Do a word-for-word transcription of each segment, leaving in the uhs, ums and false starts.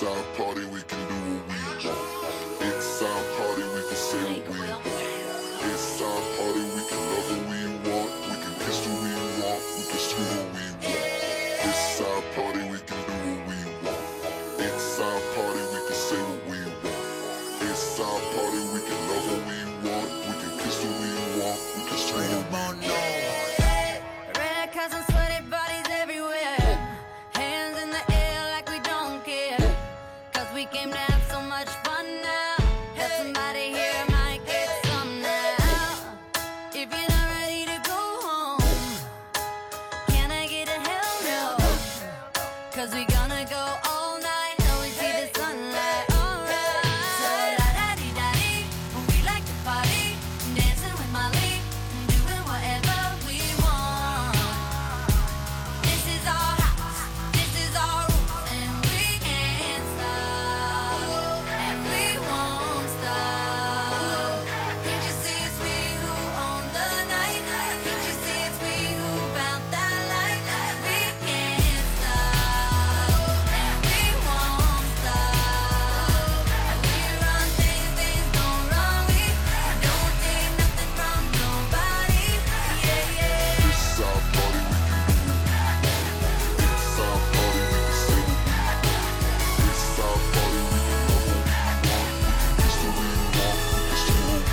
our party, we can do what we want. It's our party, we can say what we want. It's our party, we can love what we want. We can kiss who we want, we can screw who we want. It's our party, we can do what we want. It's our party, we can say what we want. It's our party, we can love what we want. We can kiss who we want, we can screw who we want. Red cousins, sweaty bodies everywhere. Hands in the air like we don't care. Cause we came to have so much fun now. That somebody here might get some now. If you're not ready to go home, can I get a hell no? Cause we gonna go all night till we see the sunlight. Alright. So la-da-dee-da-dee, we like to party, dancing with Molly, doing whatever we want. This is our house, this is our rules, and we can't stop, and we won't stop. Can't you see it's we who own the night? Can't you see it's we who found that light? We can't stop, and we won't stop. And we run things, things don't run. We don't take nothing from nobody. Yeah, yeah. It's our party, we can do what we want. It's our party, we can say what we want. It's our party, we can love what we want. We can kiss who we want, we can screw who we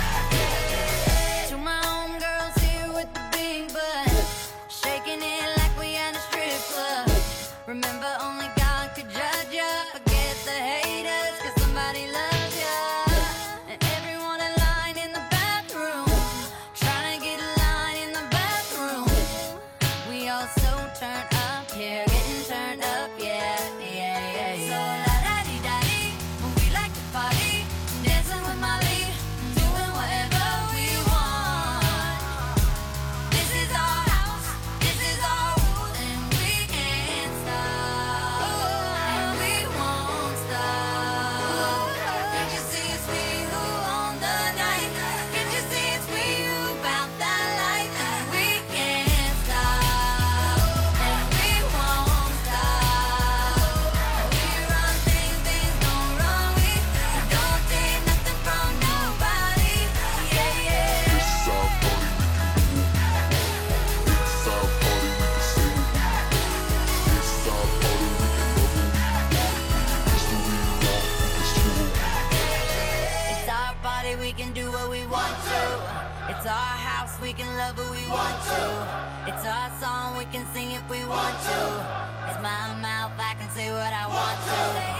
want. To my homegirls here with the big butt, shaking it like we at a strip club. Remember, only God could judge ya. Forget the haters, cause somebody loves ya. And everyone in line in the bathroom, trying to get a line in the bathroom. We all so turned up here, getting turned up, yeah, yeah, yeah, yeah. So la-da-dee-da-dee, we like to party, dancing with Molly, doing whatever we want. This is our house, this is our rules, and we can't stop, and we won't stop. Can't you see it's we who own the night? Can't you see it's we who found that light? And we can't stop, and we won't stop. And we run things, things don't run. We don't take nothing from nobody. Yeah, yeah. It's our party, we can do what we want. It's our party, we can say what we want. It's our party, we can love what we want. We can kiss who we want, we can screw who we want. It's our party, we can do what we want to. It's our house, we can love who we want to. It's our song, we can sing if we want to. It's my mouth, I can say what I want to.